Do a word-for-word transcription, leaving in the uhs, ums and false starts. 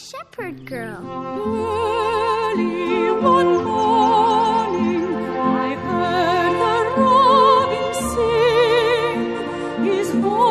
shepherd girl. Early one morning I heard the robin sing. His voice